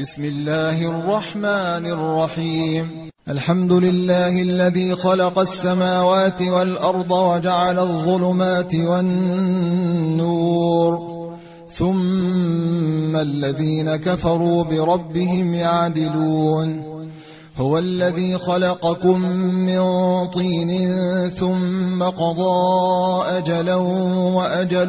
بسم الله الرحمن الرحيم. الحمد لله الذي خلق السماوات والأرض وجعل الظلمات والنور، ثم الذين كفروا بربهم يعدلون. هو الذي خلقكم من طين ثم قضى أجلا وأجل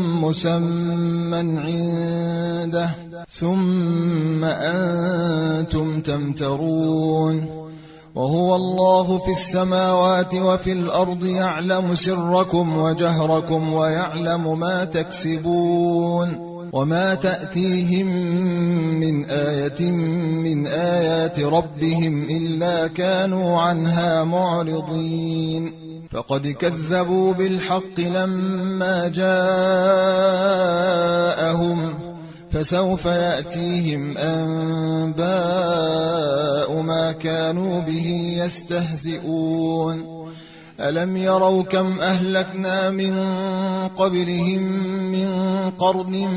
مسمى عنده ثم أنتم تمترون. وهو الله في السماوات وفي الأرض يعلم سركم وجهركم ويعلم ما تكسبون. وما تأتيهم من آية من آيات ربهم إلا كانوا عنها معرضين. فقد كذبوا بالحق لما جاءهم، فسوف يأتيهم أنباء ما كانوا به يستهزئون. ألم يروا كم أهلكنا من قبلهم من قرن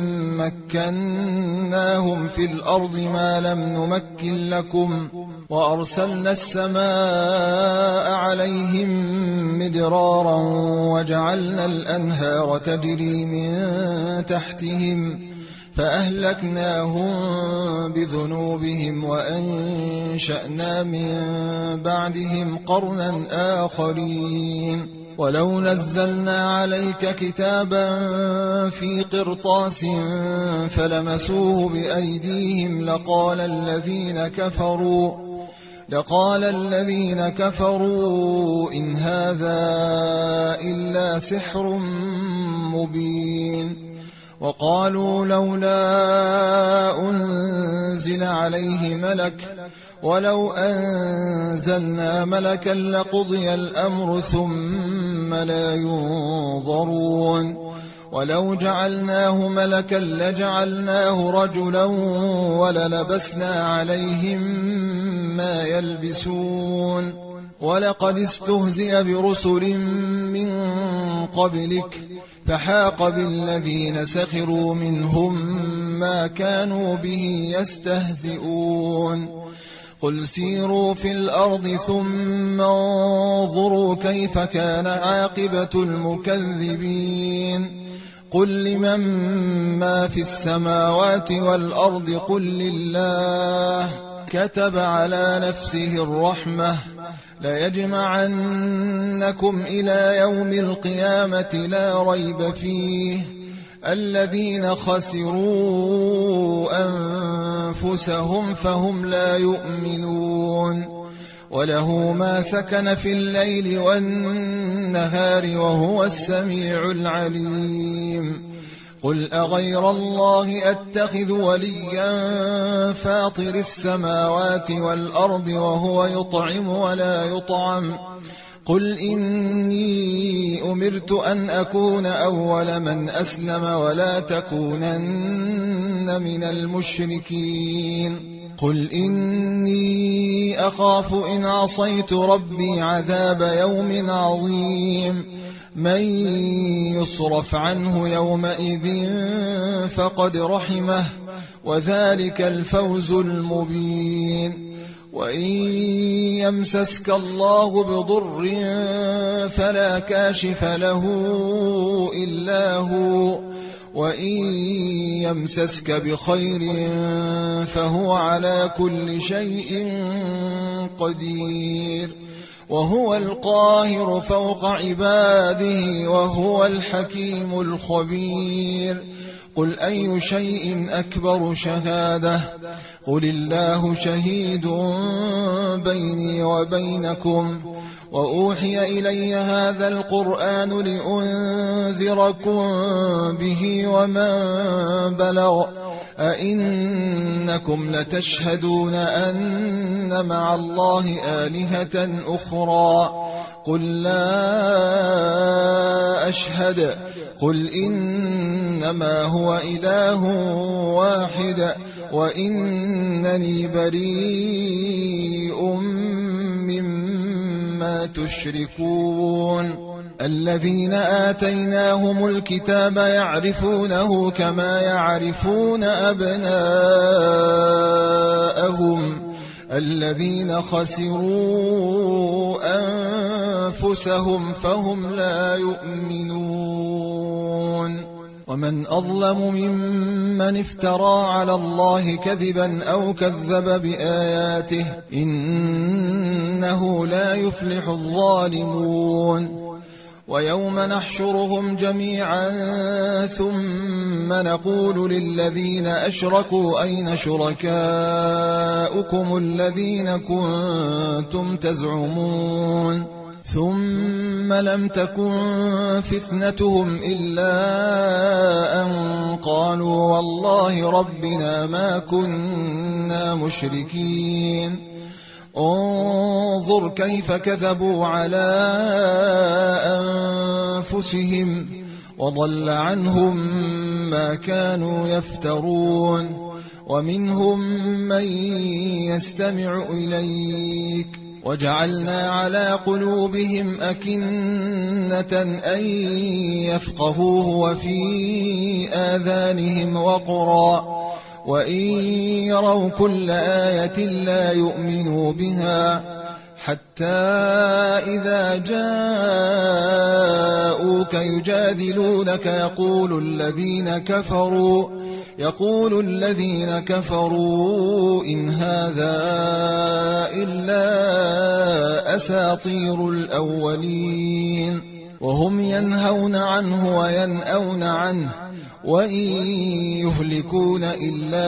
مكناهم في الأرض ما لم نمكن لكم، وأرسلنا السماء عليهم مدرارا وجعلنا الأنهار تجري من تحتهم فأهلكناهم بذنوبهم وأنشأنا من بعدهم قرنا آخرين. ولو نزلنا عليك كتابا في قرطاس فلمسوه بأيديهم لقال الذين كفروا إن هذا إلا سحر مبين. وقالوا لولا أنزل عليه ملك، ولو أنزلنا ملكا لقضي الأمر ثم لا ينظرون. ولو جعلناه ملكا لجعلناه رجلا وللبسنا عليهم ما يلبسون. ولقد استهزئ برسل من قبلك فحاق بالذين سخروا منهم ما كانوا به يستهزئون. قل سيروا في الأرض ثم انظروا كيف كان عاقبة المكذبين. قل لمن ما في السماوات والأرض قل لله كتب على نفسه الرحمة ليجمعنكم إلى يوم القيامة لا ريب فيه. الذين خسروا أنفسهم فهم لا يؤمنون. وله ما سكن في الليل والنهار وهو السميع العليم. قل أغير الله أتخذ وليا فاطر السماوات والأرض وهو يطعم ولا يطعم. قل إني أمرت أن أكون أول من أسلم ولا تكونن من المشركين. قل إني أخاف إن عصيت ربي عذاب يوم عظيم. من يصرف عنه يومئذ فقد رحمه وذلك الفوز المبين. وإن يمسسك الله بضر فلا كاشف له إلا هو، وإن يمسسك بخير فهو على كل شيء قدير. وهو القاهر فوق عباده وهو الحكيم الخبير. قل أي شيء أكبر شهادة؟ قل الله شهيد بيني وبينكم. وأوحي إلي هذا القرآن لأنذركم به ومن بلغ. أئنكم لتشهدون أن مع الله آلهة أخرى؟ قل لا أشهد. قل إنما هو إله واحد وإنني بريء مما تشركون. الذين آتيناهم الكتاب يعرفونه كما يعرفون أبناءهم الذين خسروا أنفسهم فهم لا يؤمنون. ومن أظلم ممن افترى على الله كذبا أو كذب بآياته إنه لا يفلح الظالمون. ويوم نحشرهم جميعا ثم نقول للذين أشركوا أين شركاؤكم الذين كنتم تزعمون ثم لم تكن فتنتهم إلا أن قالوا والله ربنا ما كنا مشركين. انظر كيف كذبوا على أنفسهم وضل عنهم ما كانوا يفترون. ومنهم من يستمع إليك وجعلنا على قلوبهم أكنة أن يفقهوه وفي آذانهم وقرا وإن يروا كل آية لا يؤمنوا بها حتى إذا جاءوك يجادلونك يقول الذين كفروا إن هذا إلا أساطير الأولين. وهم ينهون عنه وينأون عنه وإن يهلكون إلا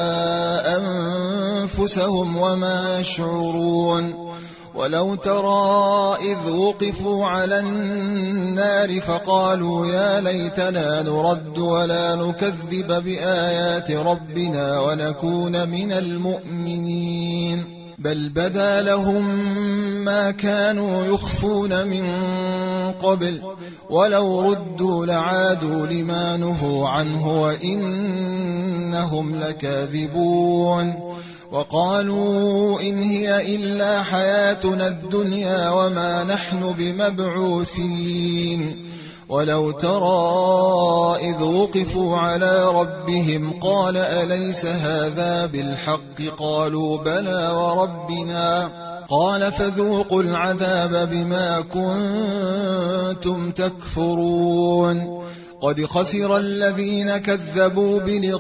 أنفسهم وما يشعرون. ولو ترى إذ وقفوا على النار فقالوا يا ليتنا نرد ولا نكذب بآيات ربنا ونكون من المؤمنين بل بدا لهم ما كانوا يخفون من قبل ولو ردوا لعادوا لما نهوا عنه وإنهم لكاذبون. وقالوا إن هي إلا حياتنا الدنيا وما نحن بمبعوثين. ولو ترى إذ وقفوا على ربهم قال أليس هذا بالحق قالوا بلى وربنا قال فذوقوا العذاب بما كنتم تكفرون. قد خسر الذين كذبوا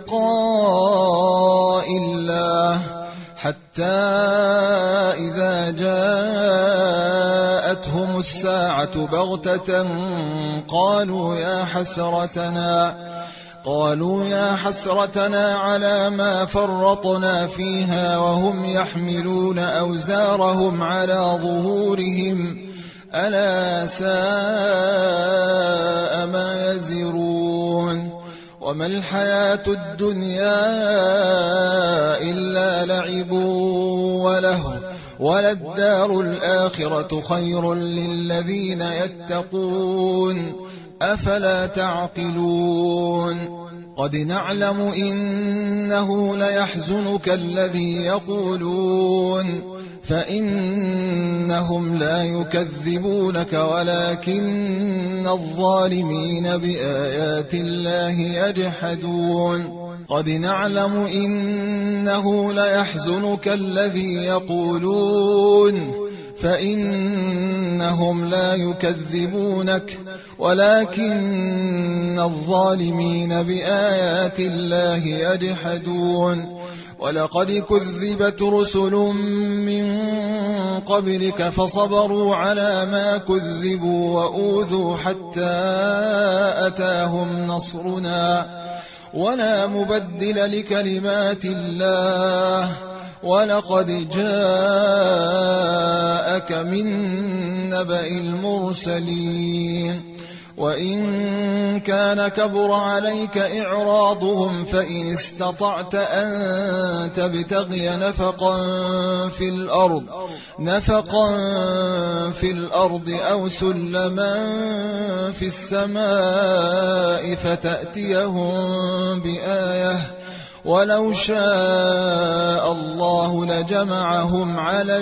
بلقاء الله حتى إذا جاءتهم الساعة بغتة قالوا يا حسرتنا على ما فرطنا فيها وهم يحملون أوزارهم على ظهورهم ألا ساء ما يزرون. وما الحياة الدنيا إلا لعب ولهو وللدار الآخرة خير للذين يتقون أفلا تعقلون. قد نعلم إنه ليحزنك الذي يقولون فإنهم لا يكذبونك ولكن الظالمين بآيات الله يجحدون. قد نعلم إنه ليحزنك الذي يقولون فإنهم لا يكذبونك ولكن الظالمين بآيات الله يجحدون. ولقد كذبت رسل من قبلك فصبروا على ما كذبوا وأوذوا حتى أتاهم نصرنا ولا مبدل لكلمات الله ولقد جاءك من نبأ المرسلين. وإن كان كبر عليك إعراضهم فإن استطعت أن تبتغي نفقا في الأرض أو سلما في السماء فتأتيهم بآية ولو شاء الله لجمعهم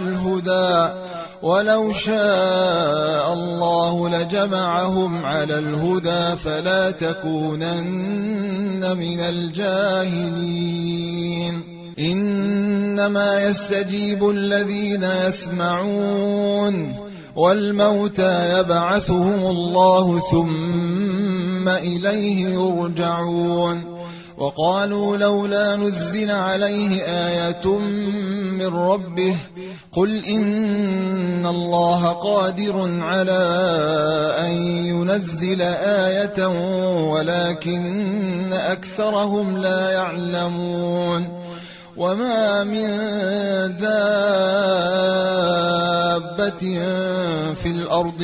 على الهدى فلا تكونن من الجاهلين. إن إنما يستجيب الذين يسمعون والموتى يبعثهم الله ثم إليه يرجعون وقالوا لولا نزل عليه آية من ربه قل إن الله قادر على أن ينزل آية ولكن أكثرهم لا يعلمون وما من دابة في الأرض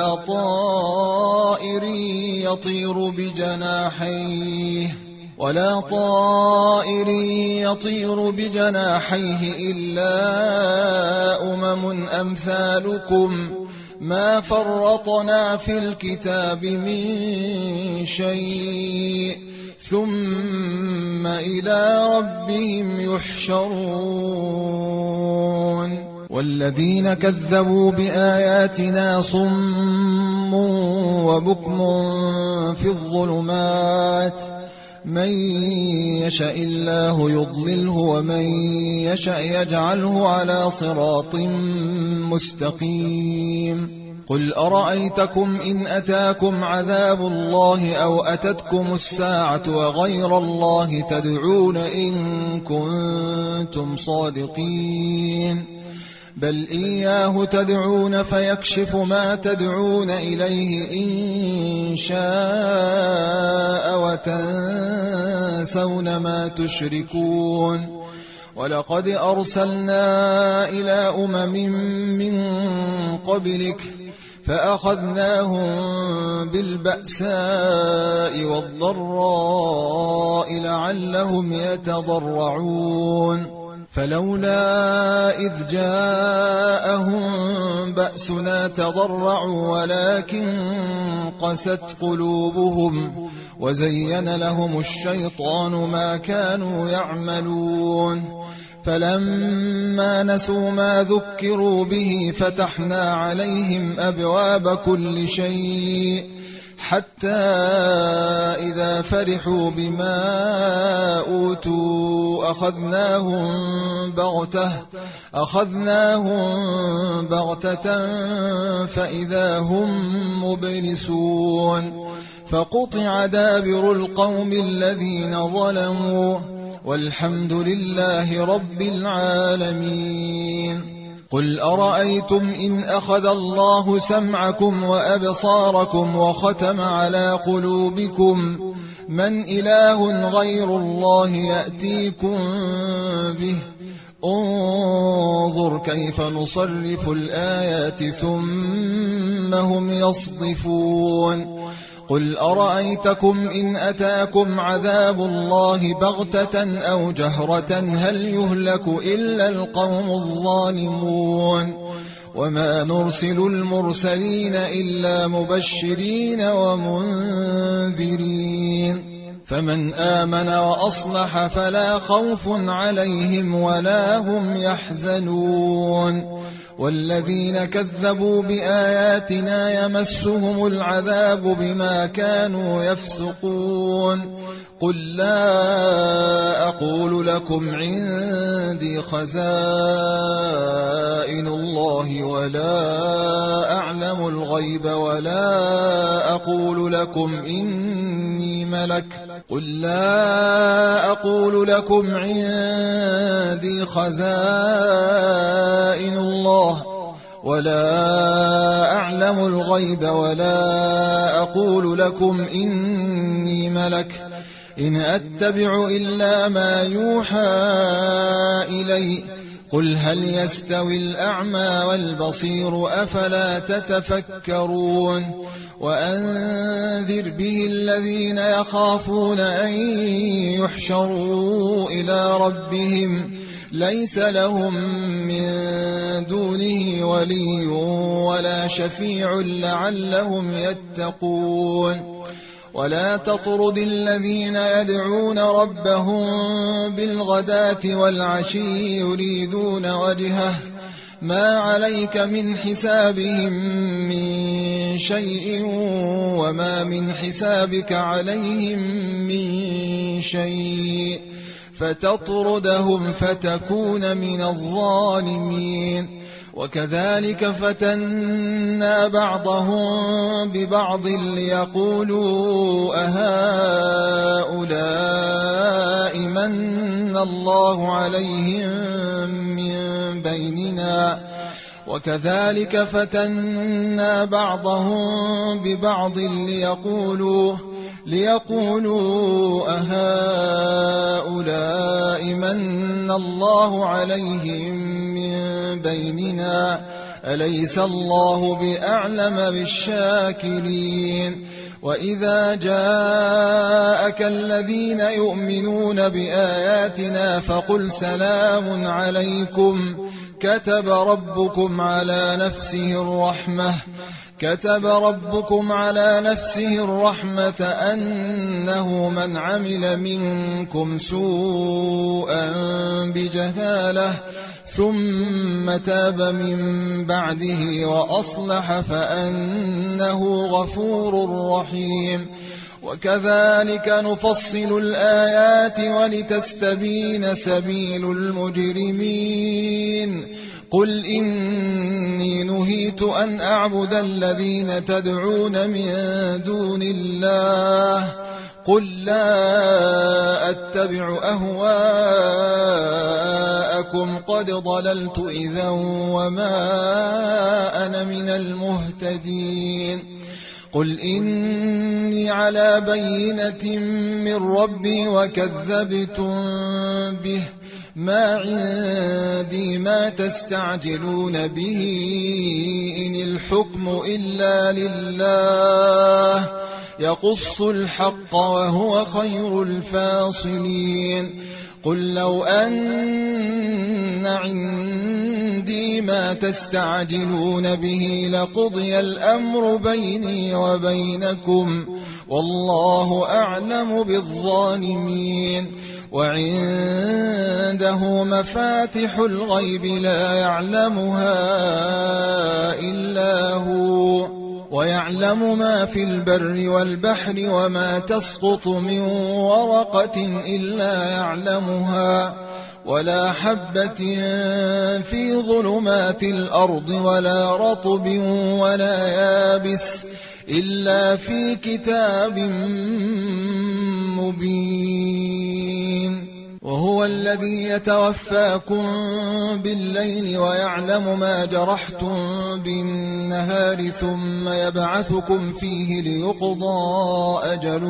ولا طائر يطير بجناحيه إلا أمثالكم ما فرطنا في الكتاب من شيء ثم إلى ربهم يحشرون والذين كذبوا بآياتنا صم وبكم في الظلمات من يشاء الله يضلله ومن يشاء يجعله على صراط مستقيم قل أرأيتكم إن أتاكم عذاب الله أو أتتكم الساعة وغير الله تدعون إن كنتم صادقين بل إياه تدعون فيكشف ما تدعون إليه إن شاء وتنسون ما تشركون ولقد أرسلنا إلى من قبلك فأخذناهم بالبأساء والضراء لعلهم يتضرعون فلولا إذ جاءهم بأسنا تضرعوا ولكن قست قلوبهم وزين لهم الشيطان ما كانوا يعملون فلما نسوا ما ذكروا به فتحنا عليهم أبواب كل شيء حتى إذا فرحوا بما أوتوا أخذناهم بغتة فإذا هم مبلسون فقطع دابر القوم الذين ظلموا والحمد لله رب العالمين قل أرأيتم إن أخذ الله سمعكم وأبصاركم وختم على قلوبكم من إله غير الله يأتيكم به انظر كيف نصرف الآيات ثم هم يصدفون قل أرأيتكم إن أتاكم عذاب الله بغتة أو جهرة هل يهلك إلا القوم الظالمون وما نرسل المرسلين إلا مبشرين ومنذرين فمن آمن وأصلح فلا خوف عليهم ولا هم يحزنون والذين كذبوا بآياتنا يمسهم العذاب بما كانوا يفسقون قل لا أقول لكم عندي خزائن الله ولا أعلم الغيب ولا أقول لكم إني ملك قل لا أقول لكم عندي خزائن الله ولا أعلم الغيب ولا أقول لكم إني ملك إن أتبع إلا ما يوحى إلي قل هل يستوي الأعمى والبصير أفلا تتفكرون وأنذر به الذين يخافون أن يحشروا إلى ربهم ليس لهم من دونه ولي ولا شفيع لعلهم يتقون ولا تطرد الذين يدعون ربهم بالغداة والعشي يريدون وجهه ما عليك من حسابهم من شيء وما من حسابك عليهم من شيء فتطردهم فتكون من الظالمين. وكذلك فتنا بعضهم ببعض ليقولوا أهؤلاء من الله عليهم من بيننا وكذلك فتنا بعضهم ببعض ليقولوا أهؤلاء من الله عليهم من بيننا أليس الله بأعلم بالشاكرين. وإذا جاءك الذين يؤمنون بآياتنا فقل سلام عليكم كتب ربكم على نفسه الرحمة أنه من عمل منكم سوءا بجهالة ثم تاب من بعده وأصلح فأنه غفور رحيم. وكذلك نفصل الآيات ولتستبين سبيل المجرمين. قل إني نهيت أن أعبد الذين تدعون من دون الله قل لا أتبع أهواءكم قد ضللت إذا وما أنا من المهتدين. قل إني على بينة من ربي وكذبتم به ما عندي ما تستعجلون به إن الحكم إلا لله يقص الحق وهو خير الفاصلين. قل لو أن عندي ما تستعجلون به لقضي الأمر بيني وبينكم والله أعلم بالظالمين. وعنده مفاتح الغيب لا يعلمها إلا هو ويعلم ما في البر والبحر وما تسقط من ورقة إلا يعلمها ولا حبة في ظلمات الأرض ولا رطب ولا يابس إلا في كتاب مبين. وهو الذي يتوفاكم بالليل ويعلم ما جرحتم بالنهار ثم يبعثكم فيه ليقضى أجل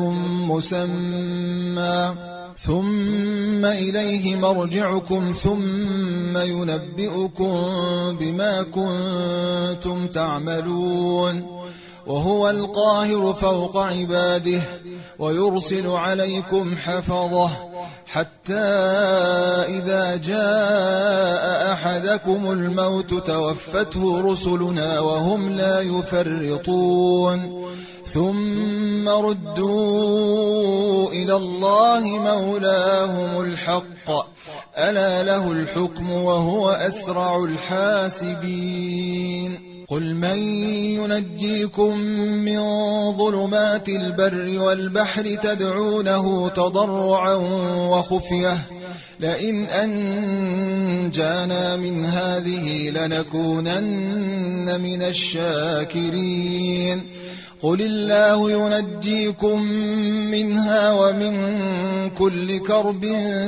مسمى ثم إليه مرجعكم ثم ينبئكم بما كنتم تعملون. وهو القاهر فوق عباده ويرسل عليكم حفظه حتى إذا جاء أحدكم الموت توفته رسلنا وهم لا يفرطون ثم ردوا إلى الله مولاهم الحق ألا له الحكم وهو أسرع الحاسبين. قل من ينجيكم من ظلمات البر والبحر تدعونه تضرعا وخفية لئن أنجانا من هذه لنكونن من الشاكرين. قل الله ينجيكم منها ومن كل كرب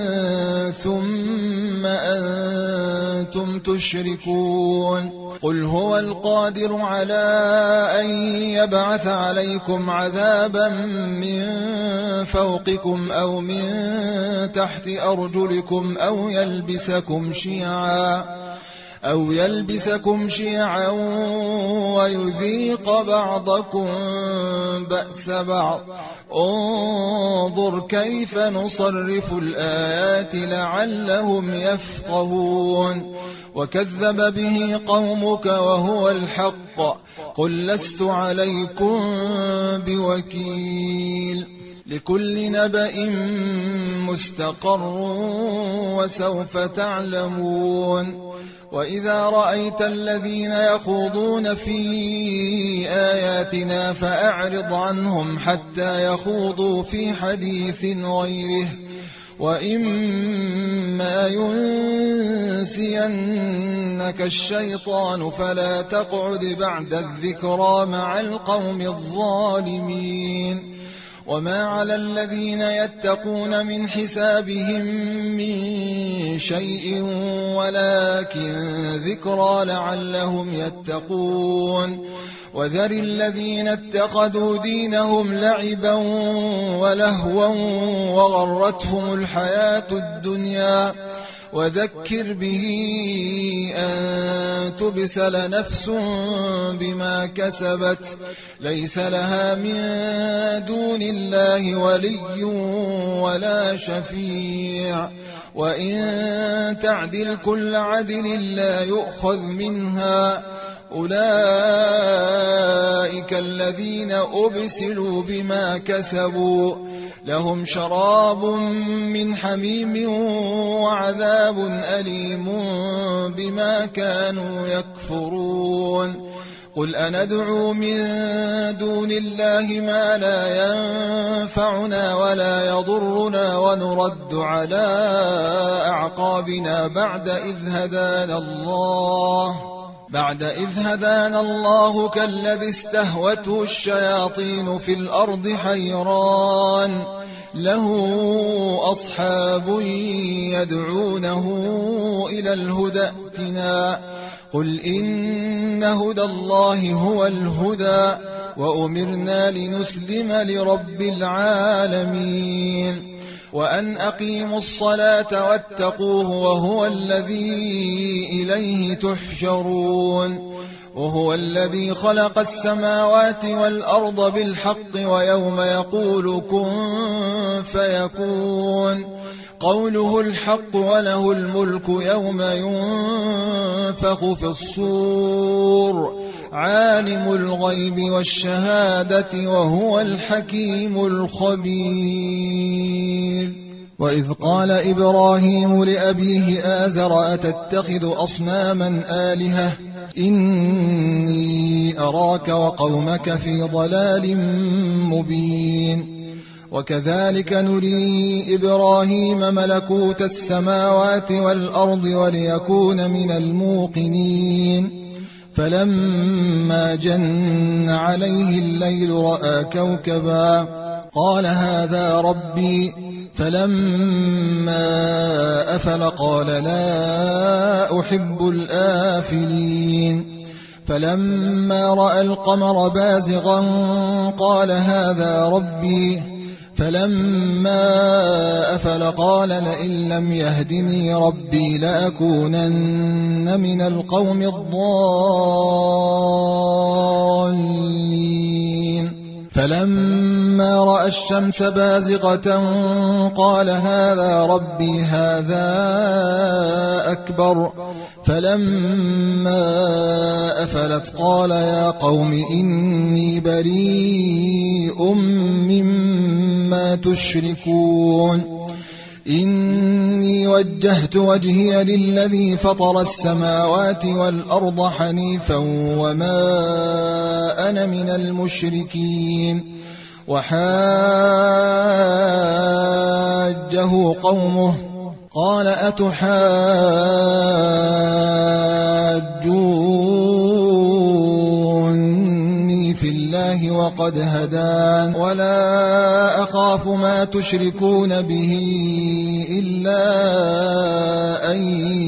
ثم أنتم تشركون. قل هو القادر على أن يبعث عليكم عذابا من فوقكم أو من تحت أرجلكم أو يلبسكم شيعا ويذيق بعضكم بأس بعض. انظر كيف نصرف الآيات لعلهم يفقهون. وكذب به قومك وهو الحق قل لست عليكم بوكيل. لكل نبأ مستقر وسوف تعلمون. وإذا رأيت الذين يخوضون في آياتنا فأعرض عنهم حتى يخوضوا في حديث غيره وإما ينسينك الشيطان فلا تقعد بعد الذكرى مع القوم الظالمين. وما على الذين يتقون من حسابهم من شيء ولكن ذكرى لعلهم يتقون. وذر الذين اتخذوا دينهم لعبا ولهوا وغرتهم الحياة الدنيا وذكر به أن تبسل نفس بما كسبت ليس لها من دون الله ولي ولا شفيع وإن تعدل كل عدل لا يؤخذ منها أولئك الذين أبسلوا بما كسبوا لهم شراب من حميم وعذاب أليم بما كانوا يكفرون. قل أندعو من دون الله ما لا ينفعنا ولا يضرنا ونرد على أعقابنا بعد إذ هدانا الله كالذي استهوته الشياطين في الأرض حيران له أصحاب يدعونه إلى الهدى ائتنا قل إن هدى الله هو الهدى وأمرنا لنسلم لرب العالمين وأن أقيموا الصلاة واتقوه وهو الذي إليه تحشرون. وهو الذي خلق السماوات والأرض بالحق ويوم يقول كن فيكون قوله الحق وله الملك يوم ينفخ في الصور عالم الغيب والشهادة وهو الحكيم الخبير. وإذ قال إبراهيم لأبيه آزر أتتخذ أصناما آلهة إني أراك وقومك في ضلال مبين. وكذلك نري إبراهيم ملكوت السماوات والأرض وليكون من الموقنين. فلما جن عليه الليل رأى كوكبا قال هذا ربي فلما أفل قال لا أحب الآفلين. فلما رأى القمر بازغا قال هذا ربي فلما أفل قال لئن لم يهدني ربي لأكونن من القوم الضالين. فلما رأى الشمس بازغة قال هذا ربي هذا أكبر. فلما أفلت قال يا قوم إني بريء مما تشركون إني وجهت وجهي للذي فطر السماوات والأرض حنيفا وما أنا من المشركين. وحاجه قومه قال أتحاجوني في الله وقد هدان ولا أخاف ما تشركون به إلا أن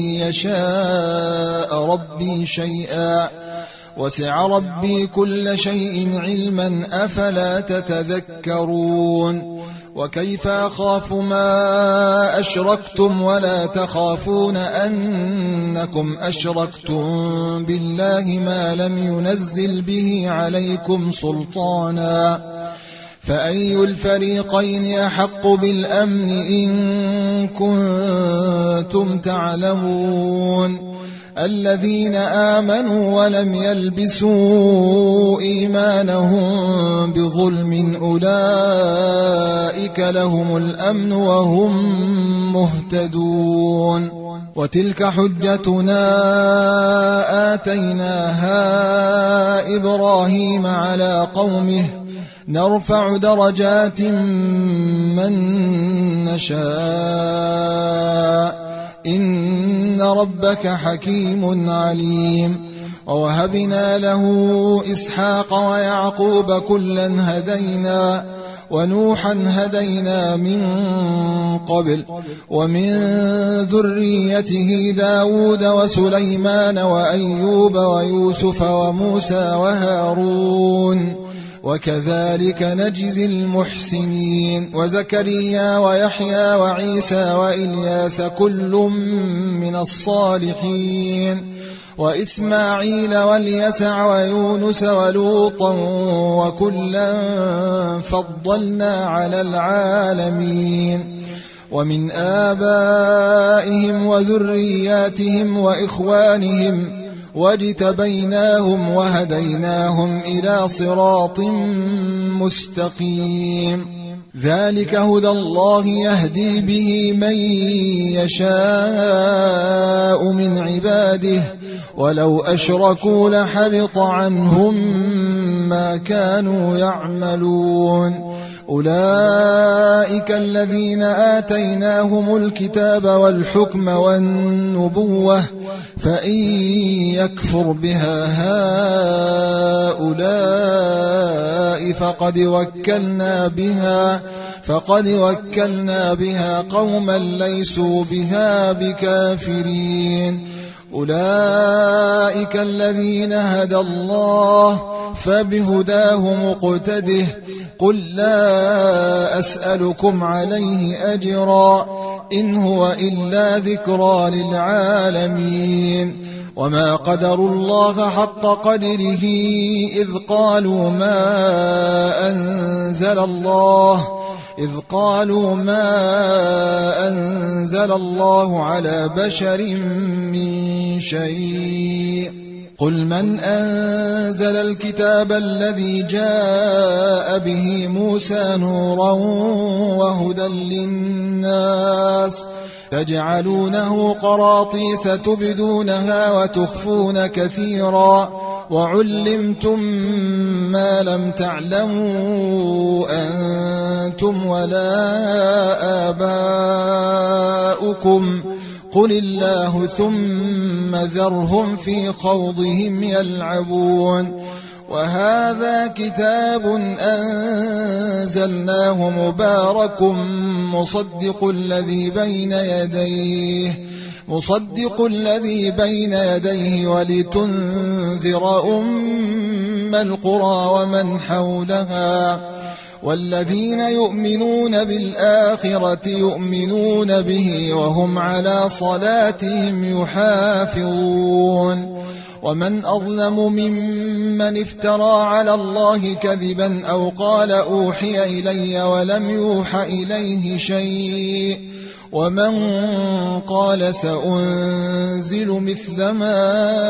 يشاء ربي شيئا وسع ربي كل شيء علما أفلا تتذكرون. وكيف أخاف ما أشركتم ولا تخافون أنكم أشركتم بالله ما لم ينزل به عليكم سلطانا فأي الفريقين أحق بالأمن إن كنتم تعلمون. الذين آمنوا ولم يلبسوا إيمانهم بظلم أولئك لهم الأمن وهم مهتدون. وتلك حجتنا آتيناها إبراهيم على قومه نرفع درجات من نشاء إن ربك حكيم عليم. ووهبنا له إسحاق ويعقوب كلا هدينا ونوحا هدينا من قبل ومن ذريته داود وسليمان وأيوب ويوسف وموسى وهارون وكذلك نجزي المحسنين. وزكريا ويحيى وعيسى وإلياس كل من الصالحين وإسماعيل واليسع ويونس ولوطا وكلا فضلنا على العالمين. ومن آبائهم وذرياتهم وإخوانهم واجتبيناهم وهديناهم إلى صراط مستقيم. ذلك هدى الله يهدي به من يشاء من عباده ولو أشركوا لحبط عنهم ما كانوا يعملون. أولئك الذين آتيناهم الكتاب والحكم والنبوة فإن يكفر بها هؤلاء فقد وكلنا بها قوما ليسوا بها بكافرين. أولئك الذين هدى الله فبهداه مقتده. قل لا أسألكم عليه أجرا إن هو إلا ذكرى للعالمين. وما قدروا الله حق قدره إذ قالوا ما أنزل الله على بشر من شيء. قل من أنزل الكتاب الذي جاء به موسى نورا وهدى للناس تجعلونه قراطيس تبدونها وتخفون كثيرا وعلمتم ما لم تعلموا أنتم ولا آباؤكم قل الله ثم ذرهم في خوضهم يلعبون. وهذا كتاب أنزلناه مبارك مصدق الذي بين يديه ولتنذر أم القرى ومن حولها والذين يؤمنون بالآخرة يؤمنون به وهم على صلاتهم يحافظون. ومن أظلم ممن افترى على الله كذبا أو قال أوحي إلي ولم يوح إليه شيء ومن قال سأنزل مثل ما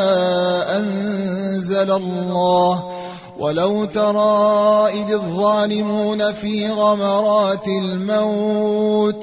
أنزل الله. ولو ترى إذ الظالمون في غمرات الموت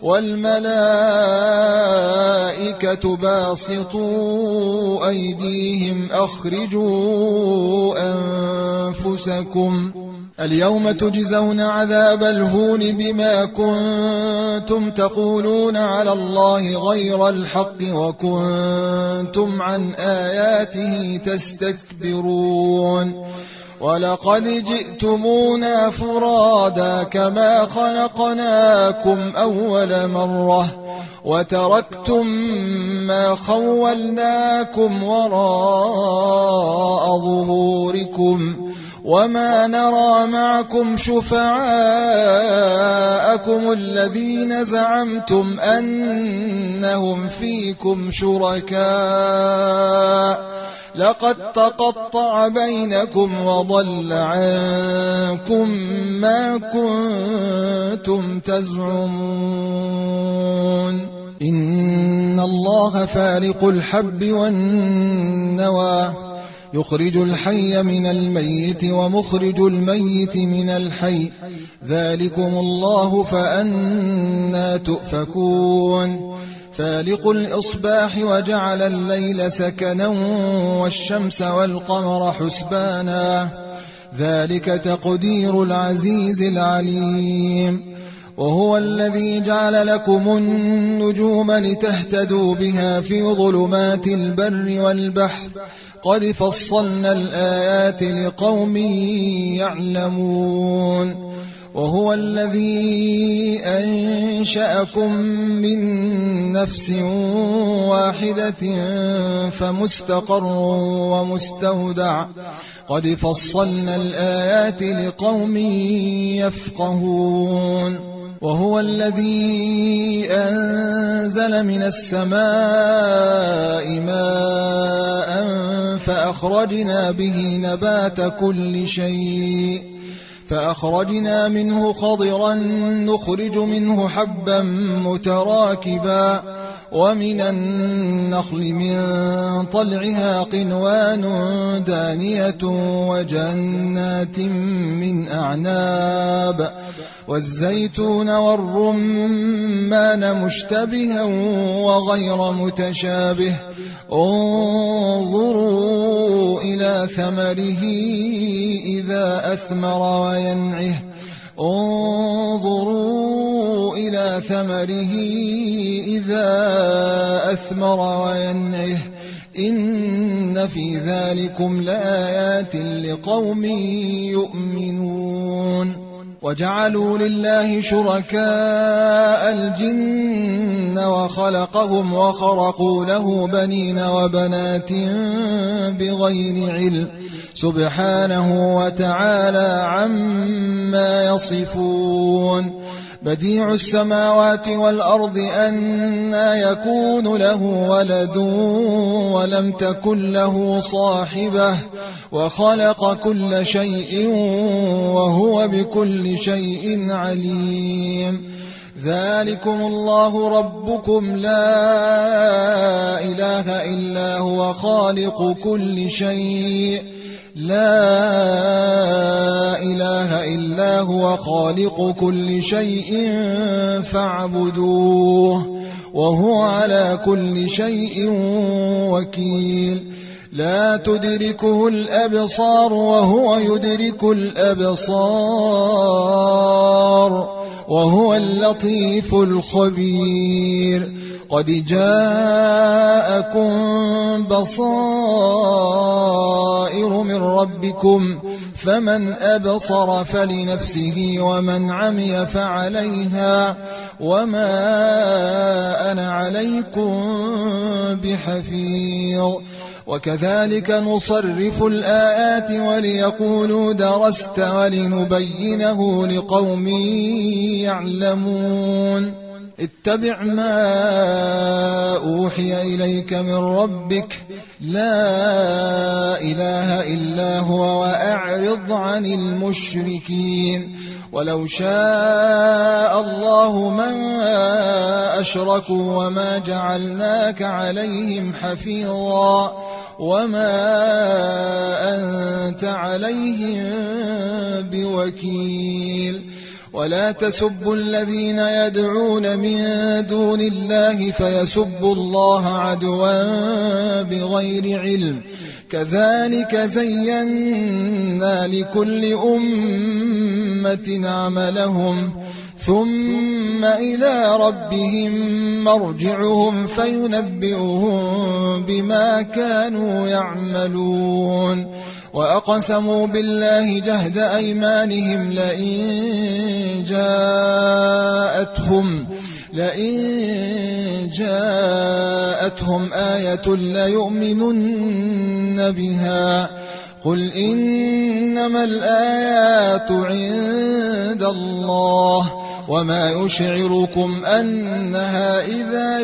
والملائكة باسطوا أيديهم أخرجوا أنفسكم اليوم تجزون عذاب الهون بما كنتم تقولون على الله غير الحق وكنتم عن آياته تستكبرون. ولقد جئتمونا فرادا كما خلقناكم أول مرة وتركتم ما خولناكم وراء ظهوركم وما نرى معكم شفعاءكم الذين زعمتم أنهم فيكم شركاء لقد تقطع بينكم وضل عنكم ما كنتم تزعمون. إن الله فالق الحب والنوى يخرج الحي من الميت ومخرج الميت من الحي ذلكم الله فأنى تؤفكون. فالق الإصباح وجعل الليل سكنا والشمس والقمر حسبانا ذلك تقدير العزيز العليم. وهو الذي جعل لكم النجوم لتهتدوا بها في ظلمات البر والبحر قد فصلنا الآيات لقوم يعلمون. وهو الذي أنشأكم من نفس واحدة فمستقر ومستودع قد فصلنا الآيات لقوم يفقهون. وهو الذي أنزل من السماء ماء فأخرجنا به نبات كل شيء فأخرجنا منه خضرا نخرج منه حبا متراكبا ومن النخل من طلعها قنوان دانية وجنات من أعناب والزيتون والرمان مشتبها وغير متشابه انظروا إلى ثمره إذا أثمر وينعه انظروا إلى ثمره إذا أثمر وينعه إن في ذلكم لآيات لقوم يؤمنون. وجعلوا لله شركاء الجن وخلقهم وخرقوا له بنين وبنات بغير علم سبحانه وتعالى عما يصفون. بديع السماوات والأرض أنى يكون له ولد ولم تكن له صاحبة وخلق كل شيء وهو بكل شيء عليم. ذلكم الله ربكم لا إله إلا هو خالق كل شيء لا إله إلا هو خالق كل شيء فاعبدوه وهو على كل شيء وكيل. لا تدركه الأبصار وهو يدرك الأبصار وهو اللطيف الخبير. قد جاءكم بصائر من ربكم فمن أبصر فلنفسه ومن عمي فعليها وما أنا عليكم بحفيظ. وكذلك نصرف الآيات وليقولوا درست ولنبينه لقوم يعلمون. اتبع ما أوحي إليك من ربك لا إله إلا هو وأعرض عن المشركين. ولو شاء الله ما أشركوا وما جعلناك عليهم حفيظا وما أنت عليهم بوكيل. ولا تسبوا الذين يدعون من دون الله فيسبوا الله عدوا بغير علم كذلك زينا لكل أمة عملهم ثم إلى ربهم مرجعهم فينبئهم بما كانوا يعملون. وأقسموا بالله جهد أيمانهم لئن جاءتهم آية ليؤمنن بها قل إنما الآيات عند الله وما يشعركم أنها إذا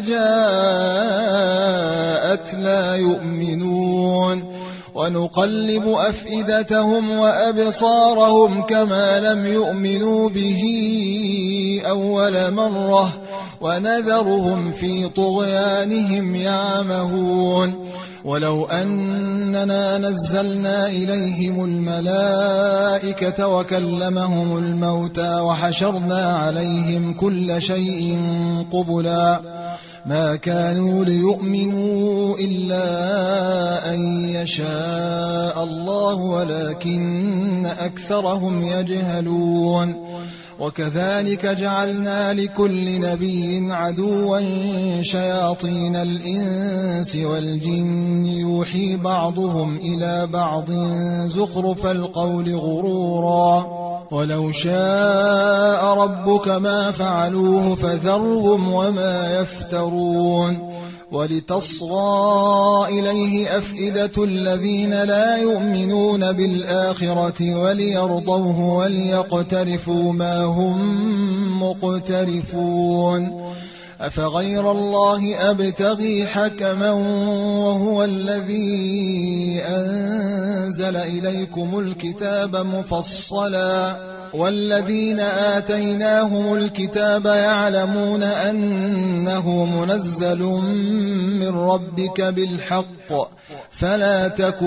جاءت لا يؤمنون. ونقلب أفئدتهم وأبصارهم كما لم يؤمنوا به أول مرة ونذرهم في طغيانهم يعمهون. ولو أننا نزلنا إليهم الملائكة وكلمهم الموتى وحشرنا عليهم كل شيء قبلا ما كانوا ليؤمنوا إلا أن يشاء الله ولكن أكثرهم يجهلون وكذلك جعلنا لكل نبي عدوا شياطين الإنس والجن يوحي بعضهم إلى بعض زخرف القول غرورا ولو شاء ربك ما فعلوه فذرهم وما يفترون ولتصغى إليه أفئدة الذين لا يؤمنون بالآخرة وليرضوه وليقترفوا ما هم مقترفون أفغير الله أبتغي حكما وهو الذي أنزل إليكم الكتاب مفصلا والذين آتيناهم الكتاب يعلمون أنه منزل من ربك بالحق فلا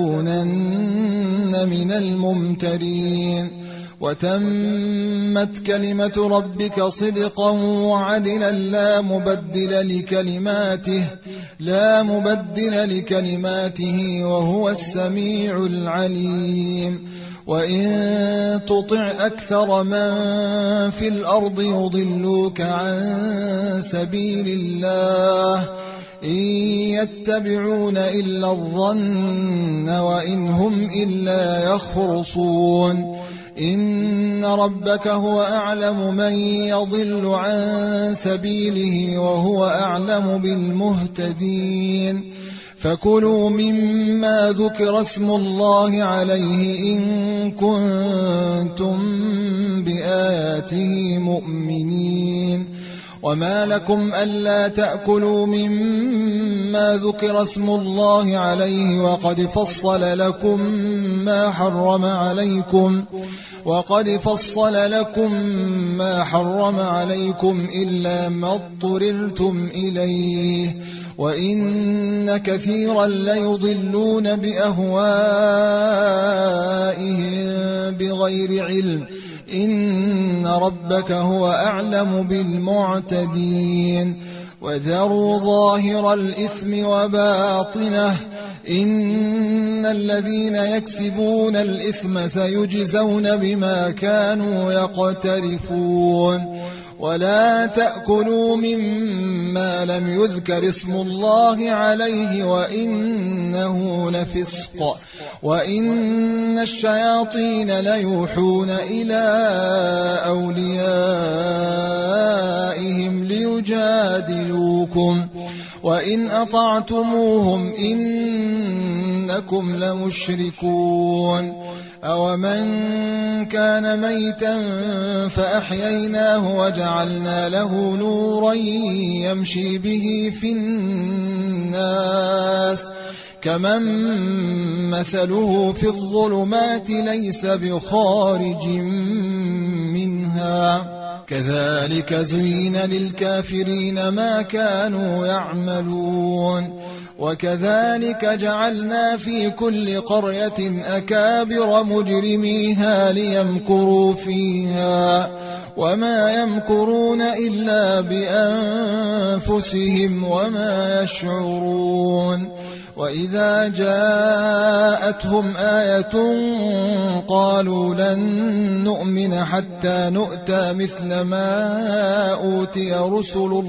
تكونن من الممترين وتمت كلمة ربك صدقا وعدلا لا مبدل لكلماته وهو السميع العليم وإن تطع أكثر من في الأرض يضلوك عن سبيل الله إن يتبعون إلا الظن وإن هم إلا يخرصون إن ربك هو أعلم من يضل عن سبيله وهو أعلم بالمهتدين فكلوا مما ذكر اسم الله عليه إن كنتم بآياته مؤمنين وما لكم ألا تأكلوا مما ذكر اسم الله عليه وقد فصل لكم ما حرم عليكم إلا ما اضطررتم إليه وإن كثيرا ليضلون بأهوائهم بغير علم إن ربك هو أعلم بالمعتدين وذروا ظاهر الإثم وباطنه إن الذين يكسبون الإثم سيجزون بما كانوا يقترفون ولا تأكلوا مما لم يذكر اسم الله عليه وإنه لفسق وإن الشياطين ليوحون إلى أوليائهم ليجادلوكم وإن أطعتموهم إنكم لمشركون أومن كان ميتا فأحييناه وجعلنا له نورا يمشي به في الناس كمن مثله في الظلمات ليس بخارج منها كذلك زين للكافرين ما كانوا يعملون وكذلك جعلنا في كل قرية أكابر مجرميها ليمكروا فيها وما يمكرون إلا بأنفسهم وما يشعرون وإذا جاءتهم آية قالوا لن نؤمن حتى نؤتى مثل ما أوتي رسل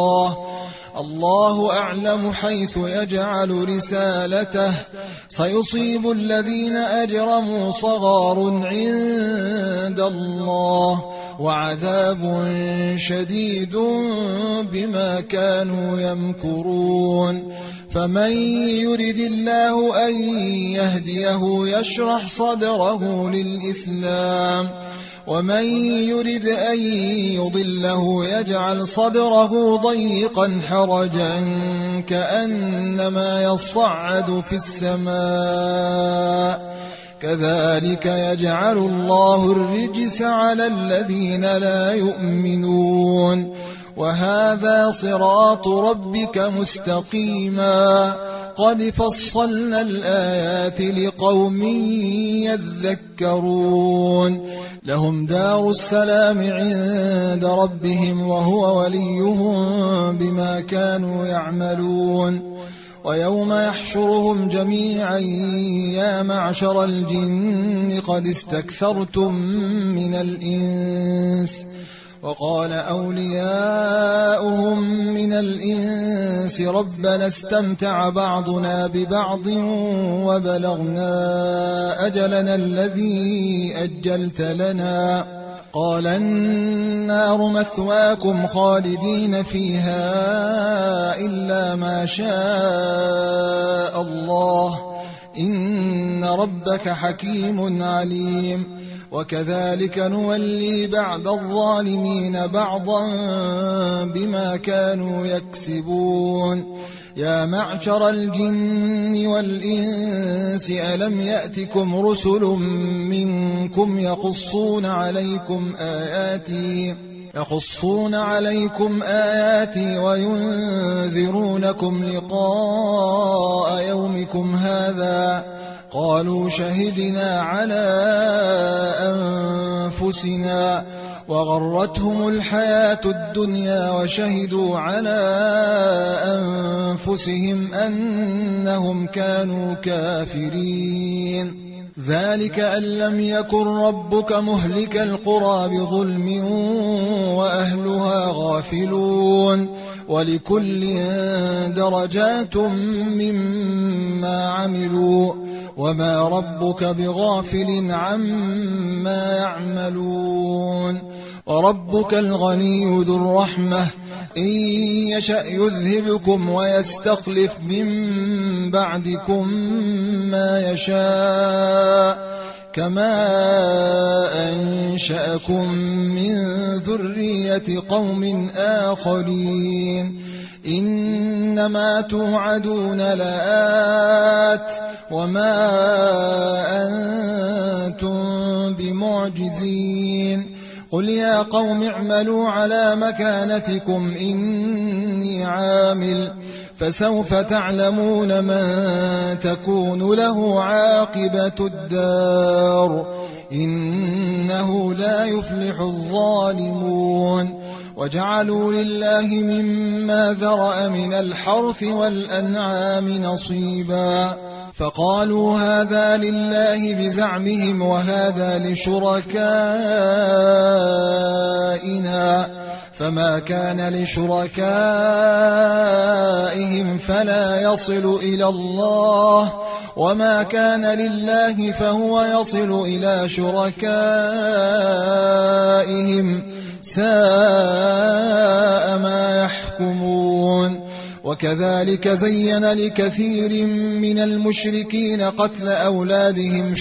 الله أعلم حيث يجعل رسالته سيصيب الذين أجرموا صغار عند الله وعذاب شديد بما كانوا يمكرون فمن يرد الله أن يهديه يشرح صدره للإسلام ومن يرد أن يضله يجعل صدره ضيقا حرجا كأنما يصعد في السماء كذلك يجعل الله الرجس على الذين لا يؤمنون وهذا صراط ربك مستقيما قد فصلنا الآيات لقوم يذكرون لهم دار السلام عند ربهم وهو وليهم بما كانوا يعملون ويوم يحشرهم جميعا يا معشر الجن قد استكثرتم من الإنس وقال أولياؤهم من الإنس ربنا استمتع بعضنا ببعض وبلغنا أجلنا الذي أجلت لنا قال النار مثواكم خالدين فيها إلا ما شاء الله إن ربك حكيم عليم وكذلك نولي بعض الظالمين بعضا بما كانوا يكسبون يا معشر الجن والإنس ألم يأتكم رسل منكم يقصون عليكم آياتي وينذرونكم لقاء يومكم هذا قالوا شهدنا على أنفسنا وغرتهم الحياة الدنيا وشهدوا على أنفسهم أنهم كانوا كافرين ذلك أن لم يكن ربك مهلك القرى بظلم وأهلها غافلون ولكل درجات مما عملوا وما ربك بغافل عما يعملون وربك الغني ذو الرحمة إن يشأ يذهبكم ويستخلف من بعدكم ما يشاء كما أنشأكم من ذرية قوم آخرين إنما توعدون لآت وما أنتم بمعجزين قل يا قوم اعملوا على مكانتكم إني عامل فسوف تعلمون من تكون له عاقبة الدار إنه لا يفلح الظالمون وجعلوا لله مما ذرأ من الحرث والأنعام نصيبا فقالوا هذا لله بزعمهم وهذا لشركائنا فما كان لشركائهم فلا يصل إلى الله وما كان لله فهو يصل إلى شركائهم ساء ما يحكمون وكذلك زين لكثير من المشركين قتل أولادهم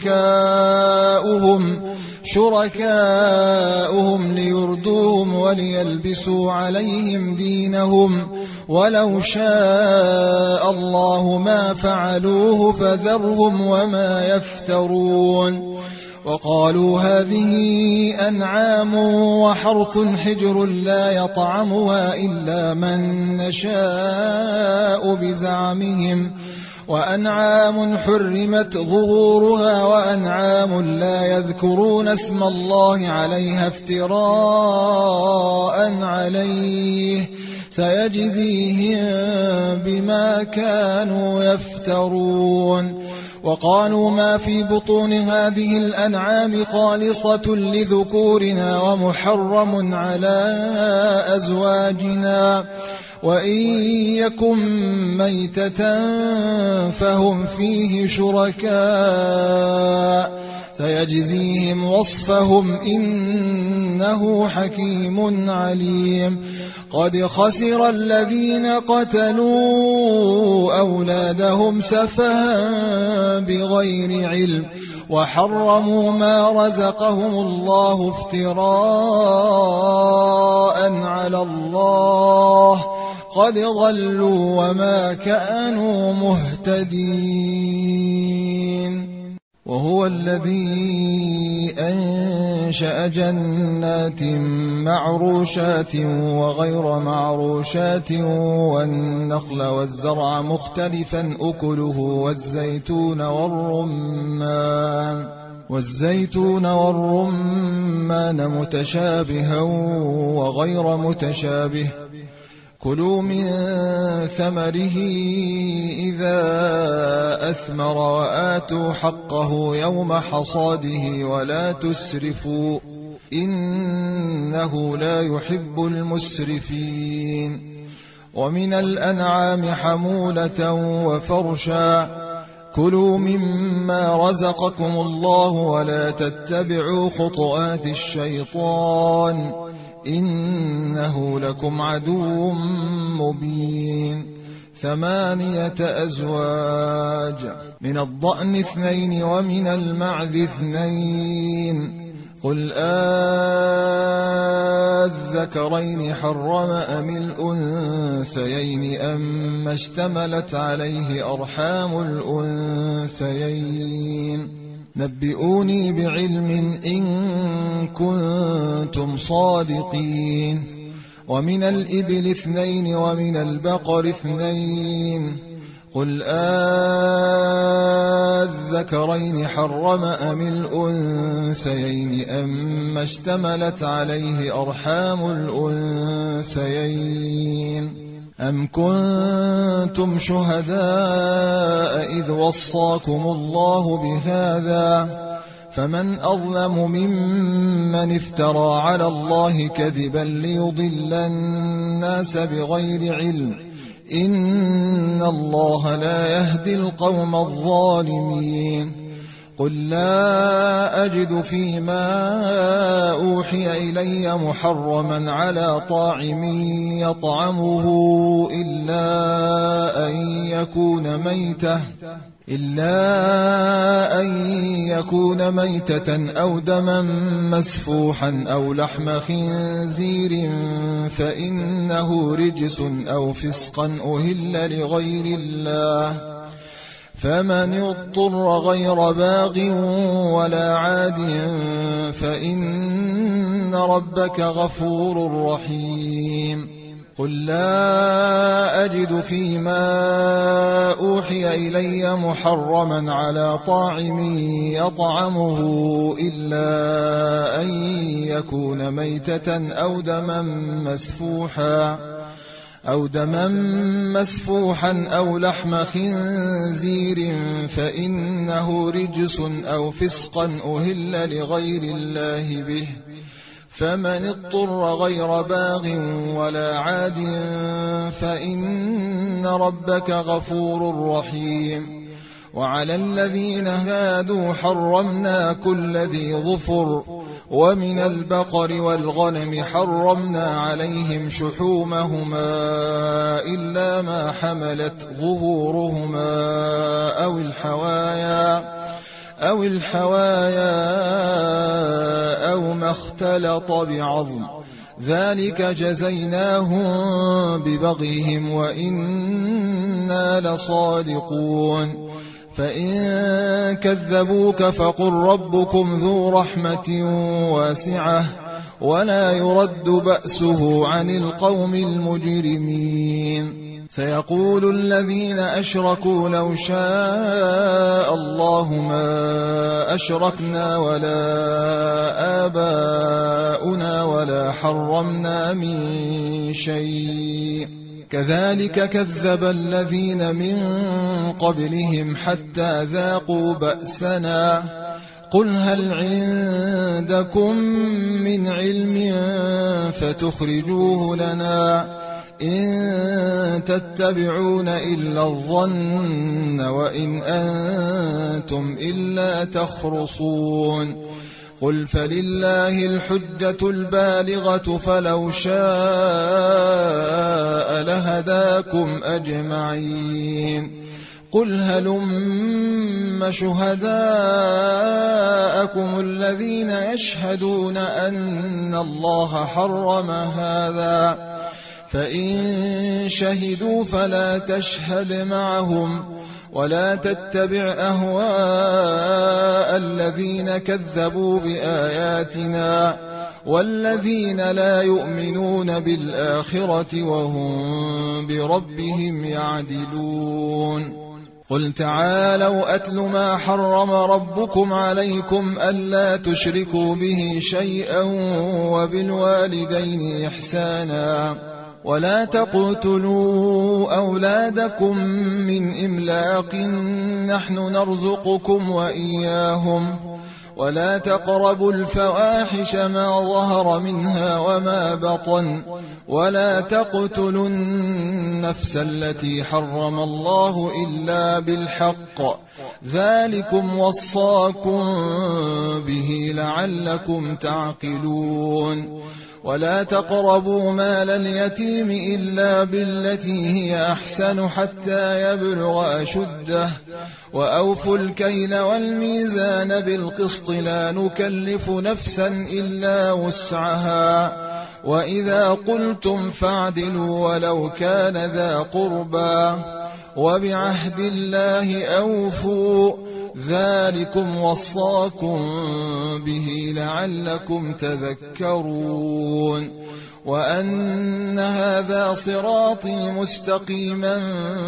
شركاؤهم ليردوهم وليلبسوا عليهم دينهم ولو شاء الله ما فعلوه فذرهم وما يفترون وقالوا هذه أنعام وحرث حجر لا يطعمها إلا من نشاء بزعمهم وأنعام حرمت ظهورها وأنعام لا يذكرون اسم الله عليها افتراء عليه سيجزيهم بما كانوا يفترون وقالوا ما في بطون هذه الأنعام خالصة لذكورنا ومحرم على أزواجنا وإن يكن ميتة فهم فيه شركاء سيجزيهم وصفهم إنه حكيم عليم قد خسر الذين قتلوا أولادهم سفها بغير علم وحرموا ما رزقهم الله افتراء على الله قد ضلوا وما كانوا مهتدين وهو الذي أنشأ جنات معروشات وغير معروشات والنخل والزرع مختلفا أكله والزيتون والرمان والزيتون والرمان متشابها وغير متشابه كلوا من ثمره إذا أثمر وآتوا حقه يوم حصاده ولا تسرفوا إنه لا يحب المسرفين ومن الأنعام حمولة وفرشا كلوا مما رزقكم الله ولا تتبعوا خطوات الشيطان إنه لكم عدو مبين 8 أزواج من الضأن 2 ومن المعز 2 قل الذكرين حرم أم الأنثيين أما اشتملت عليه أرحام الأنثيين نبئوني بعلم إن كنتم صادقين ومن الإبل 2 ومن البقر 2 قل الذكرين حرم أم الأنثيين أما اشتملت عليه أرحام الأنثيين أم كنتم شهداء إذ وصاكم الله بهذا فمن أظلم ممن افترى على الله كذبا ليضل الناس بغير علم إن الله لا يهدي القوم الظالمين قل لا أجد فيما أوحي إلي محرما على طاعم يطعمه إلا أن يكون ميتة أو دما مسفوحا أو لحم خنزير فإنه رجس أو فسقا أهل لغير الله فمن اضطر غير باغ ولا عاد فإن ربك غفور رحيم قل لا أجد فيما أوحي إلي محرما على طاعم يطعمه إلا أن يكون ميتة أو دما مسفوحا أو لحم خنزير فإنه رجس أو فسقا أهل لغير الله به فمن اضطر غير باغ ولا عاد فإن ربك غفور رحيم وعلى الذين هادوا حرمنا كل ذي ظفر ومن البقر والغنم حرمنا عليهم شحومهما إلا ما حملت ظهورهما أو الحوايا أو ما اختلط بعظم ذلك جزيناهم ببغيهم وإنا لصادقون فإن كذبوك فقل ربكم ذو رحمة واسعة ولا يرد بأسه عن القوم المجرمين سيقول الذين أشركوا لو شاء الله ما أشركنا ولا آباؤنا ولا حرمنا من شيء كذلك كذب الذين من قبلهم حتى ذاقوا بأسنا قل هل عندكم من علم فتخرجوه لنا إن تتبعون إلا الظن وإن أنتم إلا تخرصون قل فلله الحجة البالغة فلو شاء لهداكم أجمعين قل هلم شهداءكم الذين يشهدون أن الله حرم هذا فإن شهدوا فلا تشهد معهم ولا تتبع أهواء الذين كذبوا بآياتنا والذين لا يؤمنون بالآخرة وهم بربهم يعدلون قل تعالوا أتل ما حرم ربكم عليكم ألا تشركوا به شيئا وبالوالدين إحسانا ولا تقتلوا أولادكم من إملاق نحن نرزقكم وإياهم ولا تقربوا الفواحش ما ظهر منها وما بطن ولا تقتلوا النفس التي حرم الله إلا بالحق ذلكم وصاكم به لعلكم تعقلون ولا تقربوا مال اليتيم إلا بالتي هي أحسن حتى يبلغ أشده وأوفوا الكيل والميزان بالقسط لا نكلف نفسا إلا وسعها وإذا قلتم فاعدلوا ولو كان ذا قربى وبعهد الله أوفوا ذلكم وصاكم به لعلكم تذكرون وأن هذا صراطي مستقيما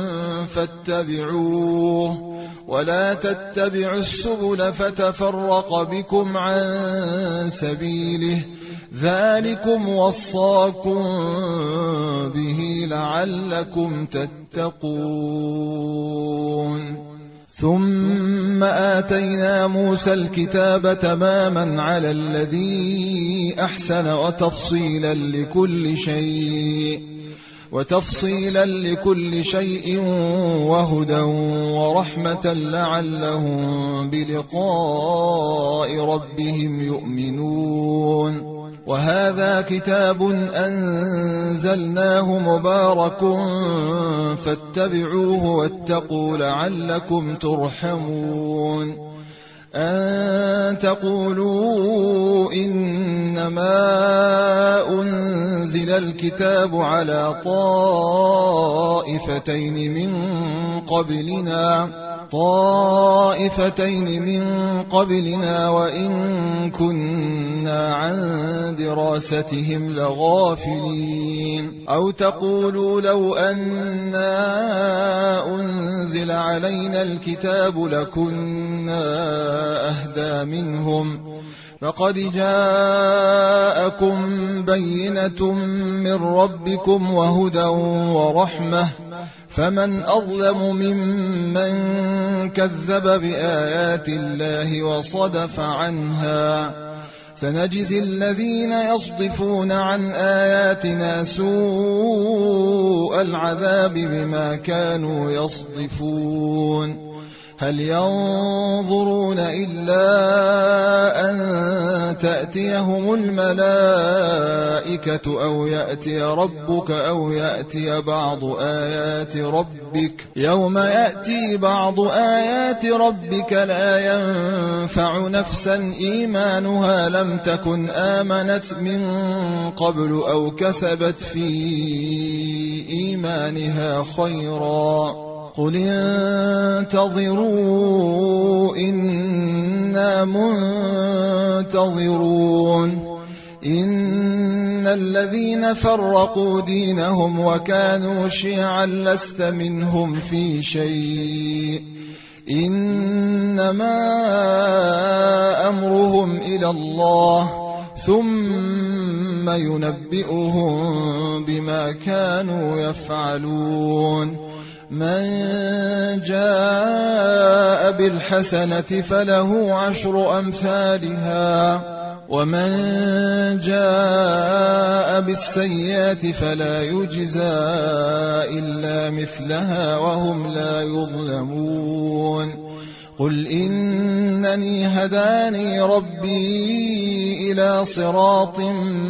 فاتبعوه ولا تتبعوا السبل فتفرق بكم عن سبيله ذلكم وصاكم به لعلكم تتقون ثم آتينا موسى الكتاب تماما على الذي أحسن وتفصيلا لكل شيء وهدى ورحمة لعلهم بلقاء ربهم يؤمنون وهذا كتاب أنزلناه مبارك فاتبعوه واتقوا لعلكم ترحمون أن تقولوا إنما أنزل الكتاب على طائفتين من قبلنا وإن كنا عن دراستهم لغافلين أو تقولوا لو أنا أنزل علينا الكتاب لكنا أهدى منهم فقد جاءكم بينة من ربكم وهدى ورحمة فمن أظلم ممن كذب بآيات الله وصدف عنها سنجزي الذين يصدفون عن آياتنا سوء العذاب بما كانوا يصدفون هل ينظرون إلا أن تأتيهم الملائكة أو يأتي ربك أو يأتي بعض آيات ربك يوم يأتي بعض آيات ربك لا ينفع نفسا إيمانها لم تكن آمنت من قبل أو كسبت في إيمانها خيرا قل انتظروا إنا منتظرون إن الذين فرقوا دينهم وكانوا شيعا لست منهم في شيء إنما أمرهم إلى الله ثم ينبئهم بما كانوا يفعلون من جاء بالحسنة فله 10 أمثالها ومن جاء بالسيئة فلا يجزى إلا مثلها وهم لا يظلمون قل إنني هداني ربي إلى صراط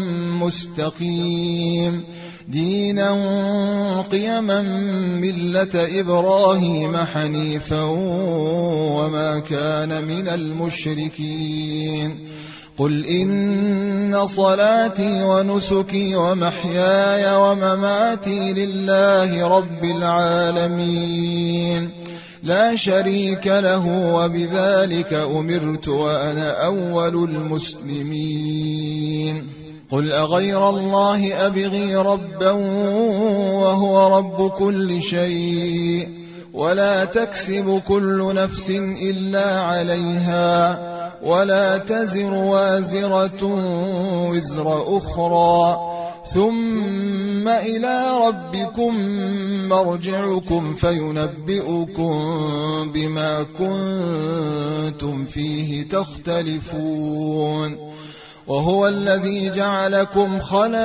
مستقيم دينا قيما ملة إبراهيم حنيفا وما كان من المشركين قل إن صلاتي ونسكي ومحياي ومماتي لله رب العالمين لا شريك له وبذلك أمرت وأنا أول المسلمين قل أغير الله أبغي ربا وهو رب كل شيء ولا تكسب كل نفس إلا عليها ولا تزر وازرة وزر أخرى ثم إلى ربكم مرجعكم فينبئكم بما كنتم فيه تختلفون وهو الذي جعلكم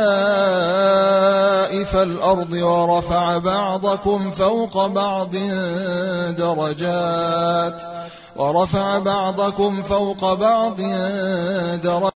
خلائف الأرض ورفع بعضكم فوق بعض درجات